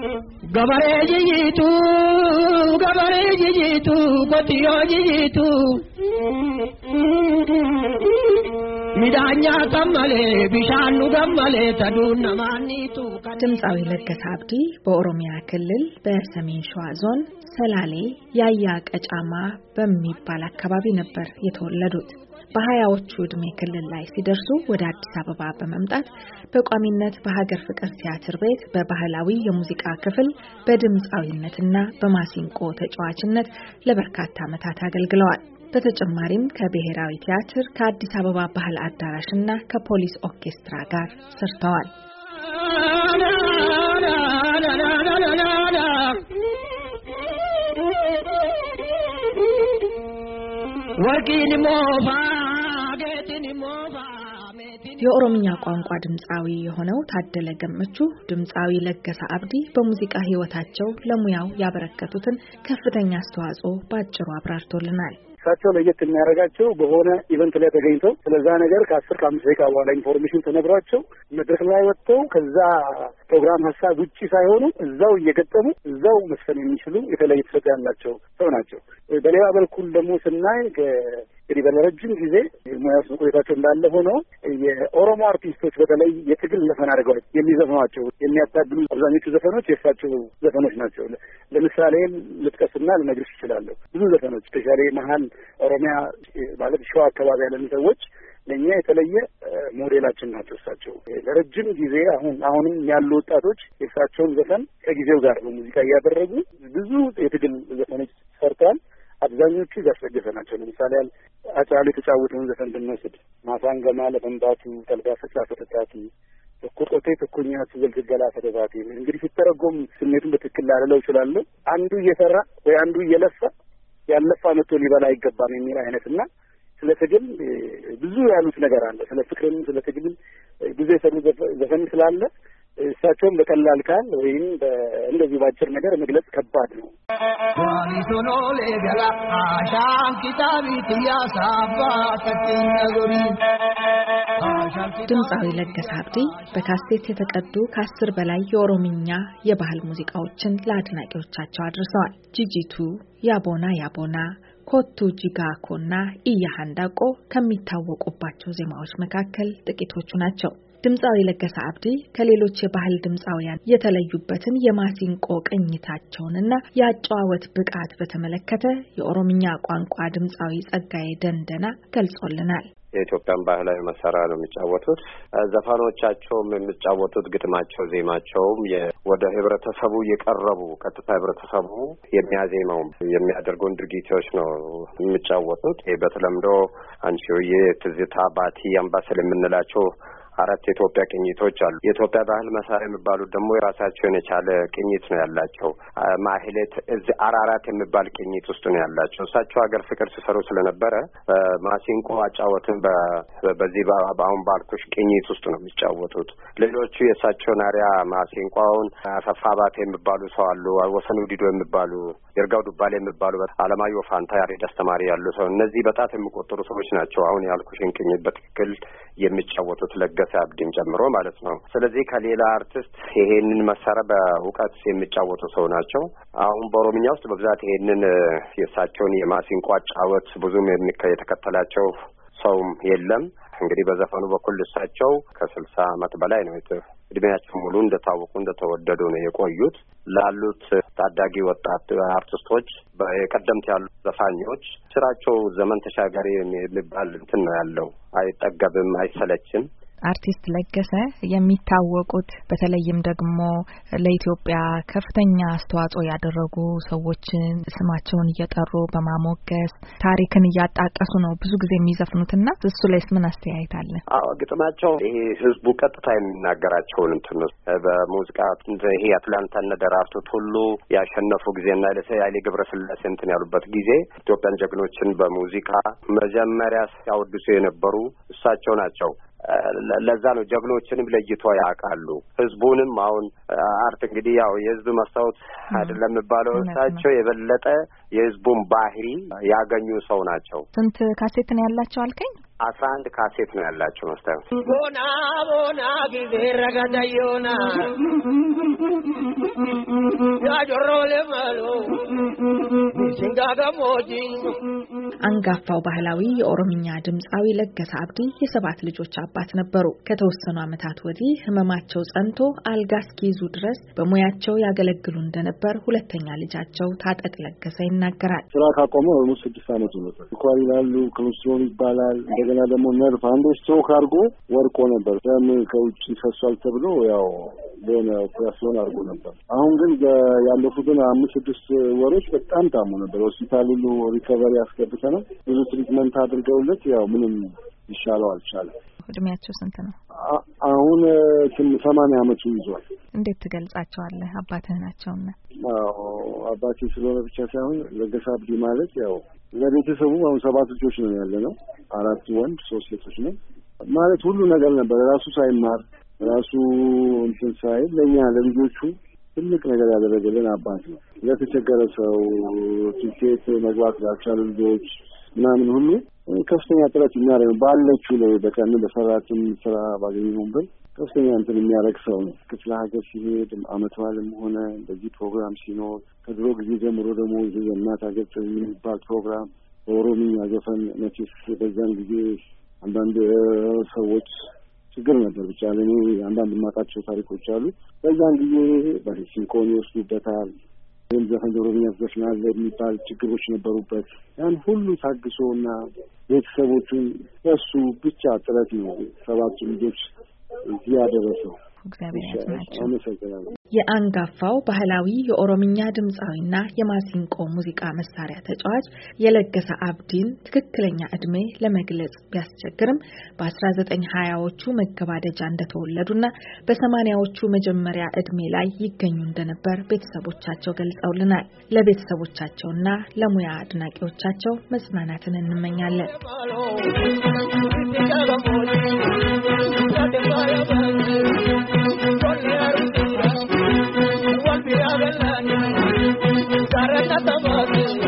gabare jijitu gotiyo jijitu midanya kamale bishanu gamale tadun namanitu ድምጻዊ ለገሰ አብዲ በኦሮሚያ ክልል በሰሜን ሸዋ ዞን ሰላሌ ያያ ቀጫማ በሚባል አካባቢ ነበር የተወለዱት። በሀያዎቹ እድሜ ክልል ላይ ሲደርሱ ወደ አዲስ አበባ በመምጣት በቋሚነት በሀገር ፍቅር ቲያትር ቤት በባህላዊ የሙዚቃ ክፍል በድምጻዊነትና በማሲንቆ ተጫዋችነት ለበርካታ ዓመታት አገልግለዋል። በተጨማሪም ከብሔራዊ ቲያትር ከአዲስ አበባ ባህል አዳራሽና ከፖሊስ ኦርኬስትራ ጋር ሰርተዋል። የኦሮምኛ ቋንቋ ድምጻዊ የሆነው ታደለ ገመቹ ድምጻዊ ለገሰ አብዲ በሙዚቃ ህይወታቸው ለሙያው ያበረከቱትን ከፍተኛ አስተዋጽኦ ባጭሩ አብራርቶልናል። እሳቸው ለየት የሚያደርጋቸው በሆነ ኢቨንት ላይ ተገኝተው ስለዛ ነገር ከ10-15 ደቂቃ በኋላ ኢንፎርሜሽን ተነግሯቸው መድረክ ላይ ወጥተው ከዛ ፕሮግራም ሀሳብ ውጪ ሳይሆኑ እዛው እየገጠሙ እዛው መስፈን የሚችሉ የተለየ ተሰጥኦ ያላቸው ሰው ናቸው። በሌላ በኩል ደግሞ ስናይ እንግዲህ በረጅም ጊዜ ሙያ ውስጥ ቆይታቸው እንዳለ ሆኖ የኦሮሞ አርቲስቶች በተለይ የትግል ዘፈን አድርገው የሚዘፍኗቸው የሚያታግሉ አብዛኞቹ ዘፈኖች የእሳቸው ዘፈኖች ናቸው። ለምሳሌ ልጥቀስና ልነግርሽ እችላለሁ። ብዙ ዘፈኖች ስፔሻሊ መሀል ኦሮሚያ ማለት ሸዋ አካባቢ ያለን ሰዎች ለኛ የተለየ ሞዴላችን ናቸው። እሳቸው ለረጅም ጊዜ አሁንም ያሉ ወጣቶች የእሳቸውን ዘፈን ከጊዜው ጋር በሙዚቃ እያደረጉ ብዙ የትግል ዘፈኖች ሰርተዋል። አብዛኞቹ ያስፈገፈ ናቸው። ለምሳሌ አጫሉ የተጫወተውን ዘፈን ብንወስድ ማሳንገማ ለፈንባቱ ተልጋ ፈጫ ፈተታቱ ቁጥቴ ተኩኛቱ ዘልገላ ፈተታቱ እንግዲህ ሲተረጎም ስሜቱን በትክክል ላለው ይችላል። አንዱ እየሰራ ወይ አንዱ እየለፋ ያለፋ መጥቶ ሊበላ አይገባም የሚል አይነትና ስለ ትግል ብዙ ያሉት ነገር አለ። ስለ ፍቅርም ስለ ትግልም ብዙ የሰሩ ዘፈን ስላለ እሳቸውም በቀላል ቃል ወይም እንደዚህ ባጭር ነገር መግለጽ ከባድ ነው። ዋሊቶኖ ለገላ አሻም ኪታቢ ትያሳባ ከትነጉሪ ድምጻዊ ለገሰ አብዲ በካሴት የተቀዱ ከ10 በላይ የኦሮምኛ የባህል ሙዚቃዎችን ለአድናቂዎቻቸው አድርሰዋል። ጂጂቱ፣ ያቦና ኮቱ ጂጋኮና ኢያሃንዳቆ ከሚታወቁባቸው ዜማዎች መካከል ጥቂቶቹ ናቸው። ድምጻዊ ለገሰ አብዲ ከሌሎች የባህል ድምጻውያን የተለዩበትን የማሲንቆ ቅኝታቸውንና የአጨዋወት ብቃት በተመለከተ የኦሮምኛ ቋንቋ ድምጻዊ ጸጋዬ ደንደና ገልጾልናል። የኢትዮጵያን ባህላዊ መሳሪያ ነው የሚጫወቱት። ዘፋኖቻቸውም የሚጫወቱት ግጥማቸው፣ ዜማቸውም ወደ ህብረተሰቡ የቀረቡ ቀጥታ ህብረተሰቡ የሚያዜመው የሚያደርጉን ድርጊቶች ነው የሚጫወቱት። በተለምዶ አንቺሆዬ፣ ትዝታ፣ ባቲ፣ አምባሰል የምንላቸው 4 የኢትዮጵያ ቅኝቶች አሉ። የኢትዮጵያ ባህል መሳሪያ የሚባሉት ደግሞ የራሳቸውን የቻለ ቅኝት ነው ያላቸው። ማህሌት እዚህ አራራት የሚባል ቅኝት ውስጥ ነው ያላቸው። እሳቸው ሀገር ፍቅር ሲሰሩ ስለነበረ ማሲንቆ አጫወትን በዚህ በአሁን ባልኩሽ ቅኝት ውስጥ ነው የሚጫወቱት። ሌሎቹ የእሳቸውን አሪያ ማሲንቆውን አሰፋ ባቴ የሚባሉ ሰው አሉ። ወሰኑ ዲዶ የሚባሉ፣ ይርጋው ዱባሌ የሚባሉ፣ አለማየሁ ፋንታ ያሬድ አስተማሪ ያሉ ሰው እነዚህ በጣት የሚቆጠሩ ሰዎች ናቸው አሁን ያልኩሽን ቅኝት በትክክል የሚጫወቱት ለገሰ አብዲን ጨምሮ ማለት ነው። ስለዚህ ከሌላ አርቲስት ይሄንን መሳሪያ በእውቀት የሚጫወቱ ሰው ናቸው። አሁን በኦሮምኛ ውስጥ በብዛት ይሄንን የእሳቸውን የማሲንቆ አጫወት ብዙም የተከተላቸው ሰውም የለም። እንግዲህ በዘፈኑ በኩል እሳቸው ከ60 ዓመት በላይ ነው እድሜያቸው ሙሉ እንደታወቁ እንደተወደዱ ነው የቆዩት። ላሉት ታዳጊ ወጣት አርቲስቶች በቀደምት ያሉ ዘፋኞች ስራቸው ዘመን ተሻጋሪ የሚባል እንትን ነው ያለው። አይጠገብም፣ አይሰለችም። አርቲስት ለገሰ የሚታወቁት በተለይም ደግሞ ለኢትዮጵያ ከፍተኛ አስተዋጽኦ ያደረጉ ሰዎችን ስማቸውን እየጠሩ በማሞገስ ታሪክን እያጣቀሱ ነው ብዙ ጊዜ የሚዘፍኑትና እሱ ላይስ ምን አስተያየት አለ? ግጥማቸው ይሄ ህዝቡ ቀጥታ የሚናገራቸውን እንትን በሙዚቃ ይሄ አትላንታ ነደራርቱ ሁሉ ያሸነፉ ጊዜና ለሰያሌ ገብረስላሴ እንትን ያሉበት ጊዜ ኢትዮጵያን ጀግኖችን በሙዚቃ መጀመሪያ ያወድሱ የነበሩ እሳቸው ናቸው። ለዛ ነው ጀግኖችንም ለይቶ ያውቃሉ። ህዝቡንም አሁን አርት እንግዲህ ያው የህዝብ መስታወት አይደለም የሚባለው እሳቸው የበለጠ የህዝቡን ባህሪ ያገኙ ሰው ናቸው። ስንት ካሴት ነው ያላቸው አልከኝ? 11 ካሴት ነው ያላቸው መስታወት ቦና ቦና ጊዜ ረጋዳዮና ያጆሮ ለማሎ ሲንጋጋሞጂ አንጋፋው ባህላዊ የኦሮምኛ ድምጻዊ ለገሰ አብዲ የሰባት ልጆች አባት ነበሩ። ከተወሰኑ ዓመታት ወዲህ ህመማቸው ጸንቶ አልጋ እስኪይዙ ድረስ በሙያቸው ያገለግሉ እንደነበር ሁለተኛ ልጃቸው ታጠቅ ለገሰ ይናገራል። ስራ ካቆመ ኦልሞስት 6 ዓመት ሆኖታል። ኳሪ ላሉ ኮሌስትሮል ይባላል። እንደገና ደግሞ ነርቭ አንዱ ስትሮክ አድርጎ ወርቆ ነበር። ደም ከውጭ ፈሷል ተብሎ ያው ለሆነ ኦፕሬሽን አድርጎ ነበር። አሁን ግን ያለፉትን 5-6 ወሮች በጣም ታሞ ነበር። ሆስፒታል ሁሉ ሪከቨሪ አስገብተናል። ብዙ ትሪትመንት አድርገውለት ያው ምንም ይሻለው አልቻለም። እድሜያቸው ስንት ነው? አሁን 80 ዓመቱ ይዟል። እንዴት ትገልጻቸዋለህ? አባትህ ናቸውና። አባቴ ስለሆነ ብቻ ሳይሆን ለገሰ አብዲ ማለት ያው ለቤተሰቡ አሁን 7 ልጆች ነው ያለነው። 4 ወንድ 3 ሴቶች ነው ማለት ሁሉ ነገር ነበር። ራሱ ሳይማር ራሱ እንትን ሳይል ለኛ ለልጆቹ ትልቅ ነገር ያደረገልን አባት ነው። ለተቸገረ ሰው ትኬት መግባት ላልቻሉ ልጆች ምናምን ሁሉ ከፍተኛ ጥረት የሚያደርግ ባለችው ላይ በቀን በሰራትን ስራ ባገኘውበት ከፍተኛ እንትን የሚያደርግ ሰው ነው። ክፍለ ሀገር ሲሄድ አመት በዓልም ሆነ በዚህ ፕሮግራም ሲኖር ከድሮ ጊዜ ጀምሮ ደግሞ የእናት ሀገር ጥሪ የሚባል ፕሮግራም በኦሮምኛ ዘፈን መቼስ በዛን ጊዜ አንዳንድ ሰዎች ችግር ነበር። ብቻ ለኔ አንዳንድ ማጣቸው ታሪኮች አሉ። በዛን ጊዜ በሲንኮኒ ወስዱበታል። ወይም ዘፈን ኦሮምኛ ዘፈን የሚባል ችግሮች ነበሩበት። ያን ሁሉ ታግሶና ቤተሰቦቹን እሱ ብቻ ጥረት ነው 7 ልጆች እዚህ ያደረሰው። እግዚአብሔር ያጽናቸው። የአንጋፋው ባህላዊ የኦሮምኛ ድምጻዊና የማሲንቆ ሙዚቃ መሳሪያ ተጫዋች የለገሰ አብዲን ትክክለኛ እድሜ ለመግለጽ ቢያስቸግርም በ1920ዎቹ መገባደጃ እንደተወለዱና በ80ዎቹ መጀመሪያ እድሜ ላይ ይገኙ እንደነበር ቤተሰቦቻቸው ገልጸውልናል። ለቤተሰቦቻቸውና ለሙያ አድናቂዎቻቸው መጽናናትን እንመኛለን። Sarata tabati